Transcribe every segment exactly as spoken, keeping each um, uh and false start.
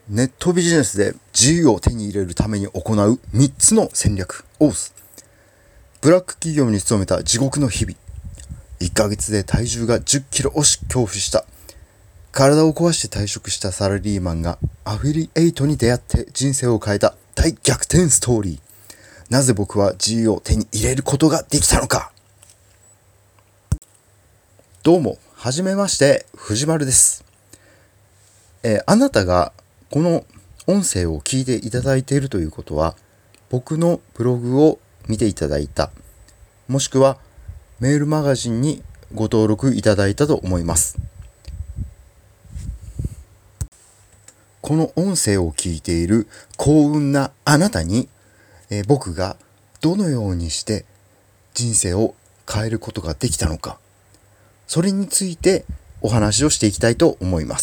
ネットビジネスで自由を手に入れるために行うみっつの戦略。オース。ブラック企業に勤めた地獄の日々。いっかげつで体重がじゅっキロ押し恐怖した。体を壊して退職したサラリーマンがアフィリエイトに出会って人生を変えた大逆転ストーリー。なぜ僕は自由を手に入れることができたのか。どうも、はじめまして、藤丸です。えー、あなたがこの音声を聞いていただいているということは、僕のブログを見ていただいた、もしくはメールマガジンにご登録いただいたと思います。この音声を聞いている幸運なあなたに、えー、僕がどのようにして人生を変えることができたのか、それについてお話をしていきたいと思います。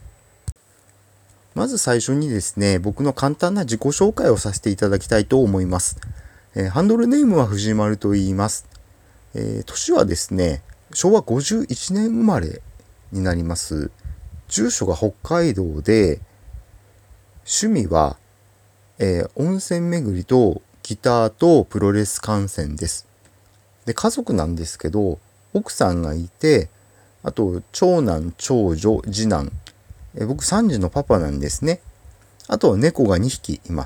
まず最初にですね、僕の簡単な自己紹介をさせていただきたいと思います。えー、ハンドルネームは藤丸と言います。えー、年はですね、しょうわごじゅういちねん生まれになります。住所が北海道で、趣味は、えー、温泉巡りとギターとプロレス観戦です。で、家族なんですけど、奥さんがいて、あと長男、長女、次男、え僕さん児のパパなんですね。あと猫がにひきいます。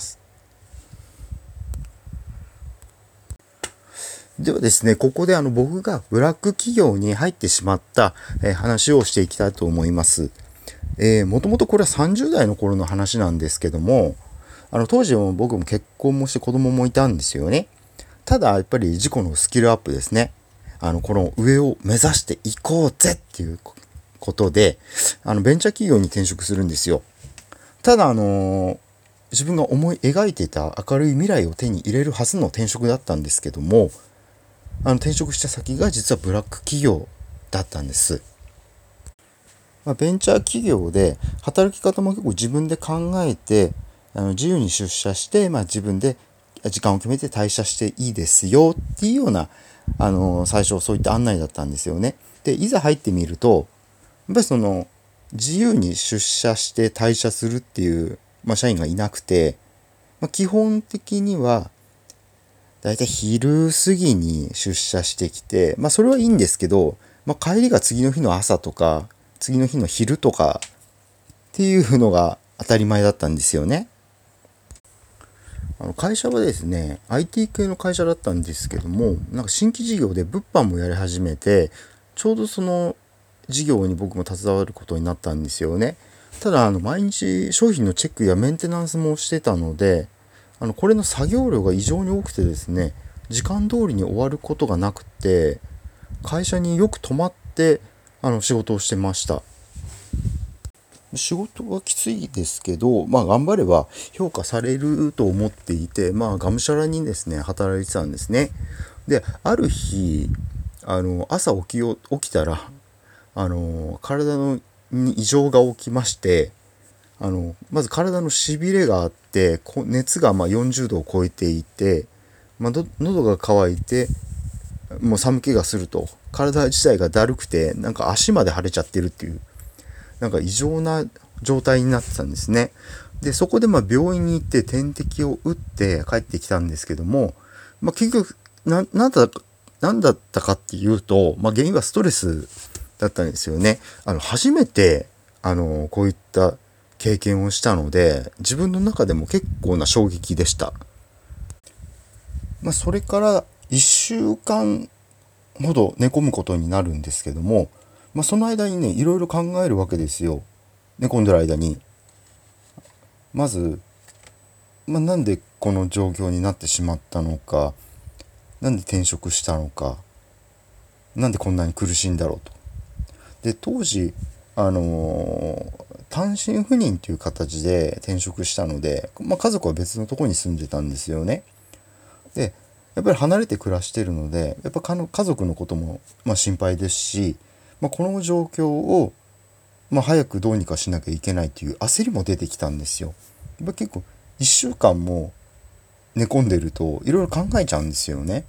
ではですね、ここであの僕がブラック企業に入ってしまった、えー、話をしていきたいと思います。えー、もともとこれはさんじゅう代の頃の話なんですけども、あの当時も僕も結婚もして子供もいたんですよね。ただやっぱり自己のスキルアップですね。あのこの上を目指していこうぜっていうことで、あのベンチャー企業に転職するんですよ。ただあのー、自分が思い描いていた明るい未来を手に入れるはずの転職だったんですけども、あの転職した先が実はブラック企業だったんです。まあ、ベンチャー企業で働き方も結構自分で考えて、あの自由に出社して、まあ、自分で時間を決めて退社していいですよっていうような、あのー、最初そういった案内だったんですよね。で、いざ入ってみると、やっぱりその自由に出社して退社するっていう、まあ、社員がいなくて、まあ、基本的にはだいたい昼過ぎに出社してきて、まあそれはいいんですけど、まあ、帰りが次の日の朝とか次の日の昼とかっていうのが当たり前だったんですよね。あの会社はですね アイティー 系の会社だったんですけども、なんか新規事業で物販もやり始めて、ちょうどその事業に僕も携わることになったんですよね。ただあの毎日商品のチェックやメンテナンスもしてたので、あのこれの作業量が異常に多くてですね、時間通りに終わることがなくて、会社によく泊まってあの仕事をしてました。仕事はきついですけど、まあ頑張れば評価されると思っていて、まあがむしゃらにですね、働いてたんですね。で、ある日、あの、朝起きよ、起きたら、あの、体のに異常が起きまして、あの、まず体のしびれがあって、こ熱がまあよんじゅうどを超えていて、まあ、ど喉が渇いて、もう寒気がすると、体自体がだるくて、なんか足まで腫れちゃってるっていう、なんか異常な状態になってたんですね。で、そこでまあ病院に行って点滴を打って帰ってきたんですけども、まあ、結局な、なんだ、なんだったかっていうと、まあ、原因はストレスだったんですよね。あの、初めて、あの、こういった経験をしたので、自分の中でも結構な衝撃でした。まあ、それからいっしゅうかんほど寝込むことになるんですけども、まあ、その間にね、いろいろ考えるわけですよ。寝込んでる間に。まず、まあ、なんでこの状況になってしまったのか、なんで転職したのか、なんでこんなに苦しいんだろうと。で、当時、あのー単身赴任という形で転職したので、まあ、家族は別のところに住んでたんですよね。で、やっぱり離れて暮らしてるので、やっぱ家族のこともまあ心配ですし、まあ、この状況をまあ早くどうにかしなきゃいけないという焦りも出てきたんですよ。やっぱ結構いっしゅうかんも寝込んでるといろいろ考えちゃうんですよね。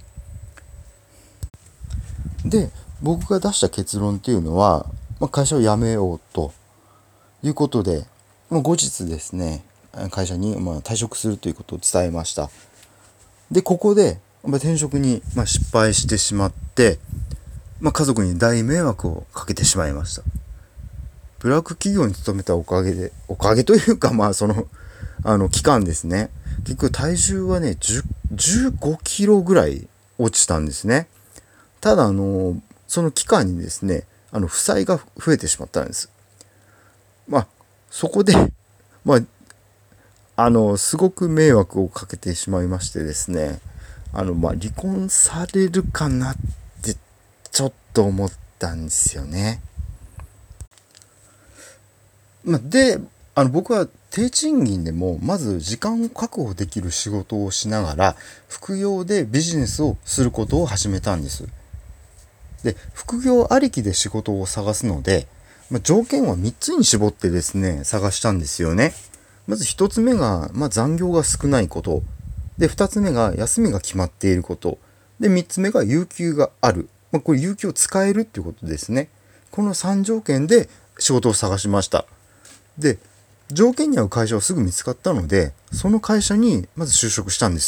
で、僕が出した結論っていうのは、まあ、会社を辞めようということで、 まあ、後日ですね、会社にまあ退職するということを伝えました。で、ここでまあ転職にまあ失敗してしまって、まあ、家族に大迷惑をかけてしまいました。ブラック企業に勤めたおかげで、おかげというか、まあ、その、あの、期間ですね。結局体重はね、じゅう、じゅうごキロぐらい落ちたんですね。ただ、あの、その期間にですね、あの、負債が増えてしまったんです。まあ、そこで、まあ、あの、すごく迷惑をかけてしまいましてですね、あの、まあ、離婚されるかなってちょっと思ったんですよね。まあ、で、あの、僕は低賃金でも、まず時間を確保できる仕事をしながら、副業でビジネスをすることを始めたんです。で、副業ありきで仕事を探すので、まあ、条件はみっつに絞ってですね、探したんですよね。まずひとつめが、まあ、残業が少ないこと。で、ふたつめが休みが決まっていること。で、みっつめが有給がある。まあ、これ有給を使えるっていうことですね。このさん条件で仕事を探しました。で、条件に合う会社はすぐ見つかったので、その会社にまず就職したんです。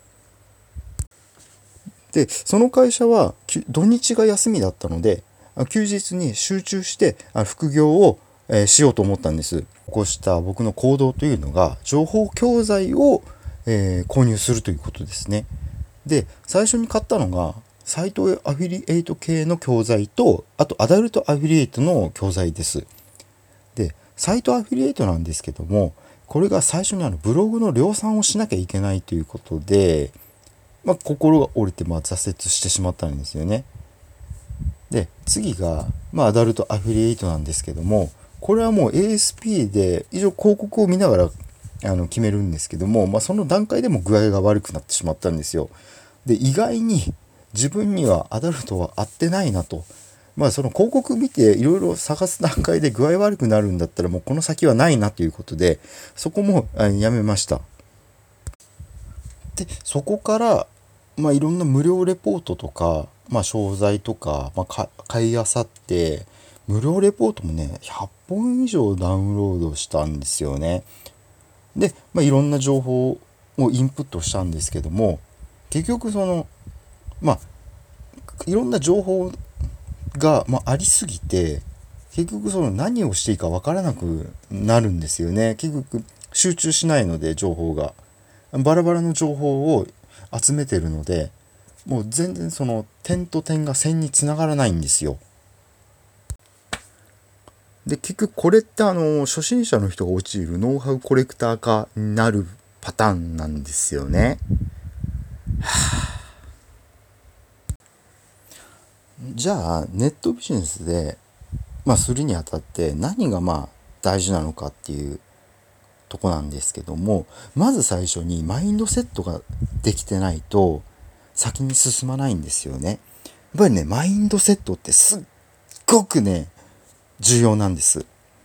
で、その会社は土日が休みだったので、休日に集中して副業をしようと思ったんです。こうした僕の行動というのが、情報教材を購入するということですね。で、最初に買ったのが、サイトアフィリエイト系の教材と、あとアダルトアフィリエイトの教材です。で、サイトアフィリエイトなんですけども、これが最初にあのブログの量産をしなきゃいけないということで、まあ、心が折れてまあ挫折してしまったんですよね。で、次が、まあ、アダルトアフィリエイトなんですけども、これはもう エーエスピー で以上広告を見ながらあの決めるんですけども、まあ、その段階でも具合が悪くなってしまったんですよ。で、意外に自分にはアダルトは合ってないなと。まあその広告見ていろいろ探す段階で具合悪くなるんだったらもうこの先はないなということで、そこもやめました。で、そこからまあいろんな無料レポートとか、まあ商材とか、まあ、買い漁って、無料レポートもね、ひゃっぽん以上ダウンロードしたんですよね。で、まあ、いろんな情報をインプットしたんですけども、結局その、まあ、いろんな情報が、まあ、ありすぎて、結局その何をしていいかわからなくなるんですよね。結局集中しないので、情報が。バラバラの情報を集めてるので、もう全然その点と点が線につながらないんですよ。で、結局これってあの、初心者の人が陥るノウハウコレクター化になるパターンなんですよね。じゃあ、ネットビジネスで、まあ、するにあたって何がまあ大事なのかっていうとこなんですけども、まず最初にマインドセットができてないと先に進まないんですよね。やっぱりね、マインドセットってすっごくね、重要なんです。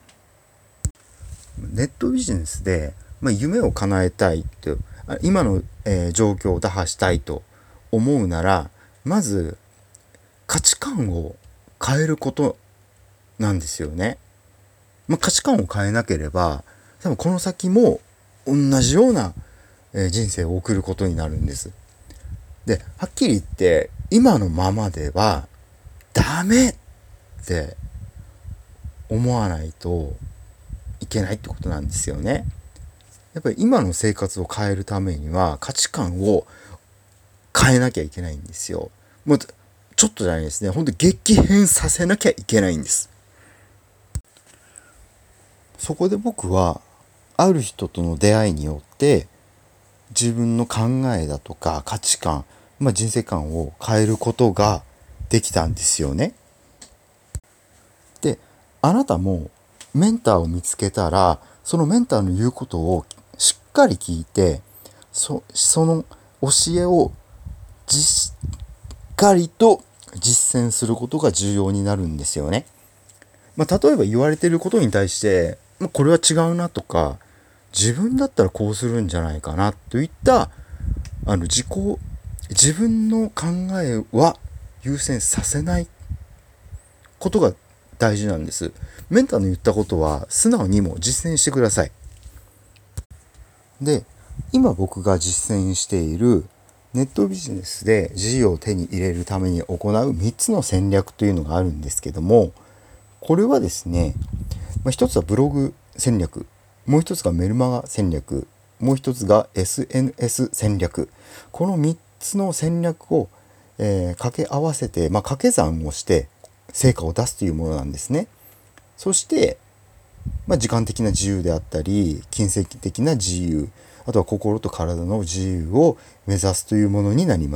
ネットビジネスで、まあ、夢を叶えたいと、今の、えー状況を打破したいと思うなら、まず価値観を変えることなんですよね。まあ、価値観を変えなければ、多分この先も同じようなえー人生を送ることになるんです。で、はっきり言って、今のままではダメって思わないといけないってことなんですよね。やっぱり今の生活を変えるためには価値観を変えなきゃいけないんですよ。もうちょっとじゃないですね。ほんと激変させなきゃいけないんです。そこで僕はある人との出会いによって自分の考えだとか価値観、まあ、人生観を変えることができたんですよね。で、あなたもメンターを見つけたら、そのメンターの言うことをしっかり聞いて、そその教えをしっかりと実践することが重要になるんですよね。まあ、例えば言われていることに対して、まあ、これは違うなとか、自分だったらこうするんじゃないかなといったあの自己自分の考えは優先させないことが大事なんです。メンターの言ったことは素直にも実践してください。で、今僕が実践しているネットビジネスで事業を手に入れるために行うみっつの戦略というのがあるんですけども、これはですね、まあ、一つはブログ戦略、もう一つがメルマガ戦略、もう一つが エスエヌエス 戦略。このみっつの戦略を、えー掛け合わせて、まあ、掛け算をして成果を出すというものなんですね。そして、まあ、時間的な自由であったり、金銭的な自由、あとは心と体の自由を目指すというものになります。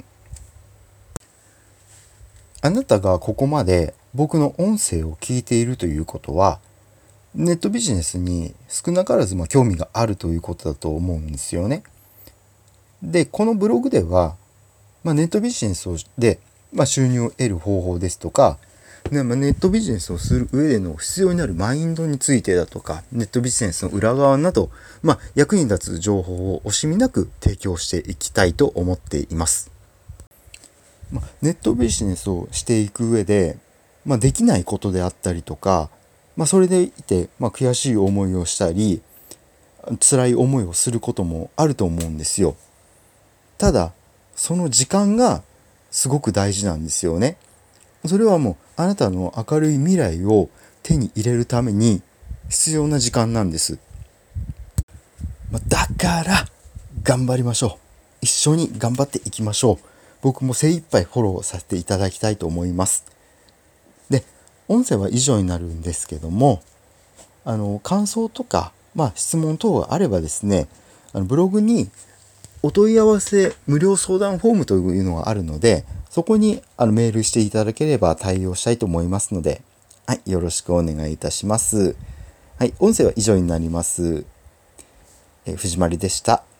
あなたがここまで僕の音声を聞いているということは、ネットビジネスに少なからずまあ興味があるということだと思うんですよね。で、このブログでは、まあ、ネットビジネスで、まあ、収入を得る方法ですとか、ねまあ、ネットビジネスをする上での必要になるマインドについてだとか、ネットビジネスの裏側など、まあ、役に立つ情報を惜しみなく提供していきたいと思っています。まあ、ネットビジネスをしていく上で、まあ、できないことであったりとか、まあ、それでいて、まあ、悔しい思いをしたり、辛い思いをすることもあると思うんですよ。ただ、その時間がすごく大事なんですよね。それはもうあなたの明るい未来を手に入れるために必要な時間なんです。だから頑張りましょう。一緒に頑張っていきましょう。僕も精一杯フォローさせていただきたいと思います。で、音声は以上になるんですけども、あの感想とか、まあ、質問等があればですね、あのブログにお問い合わせ無料相談フォームというのがあるので、そこにあのメールしていただければ対応したいと思いますので、はい、よろしくお願いいたします。はい、音声は以上になります。えー藤丸でした。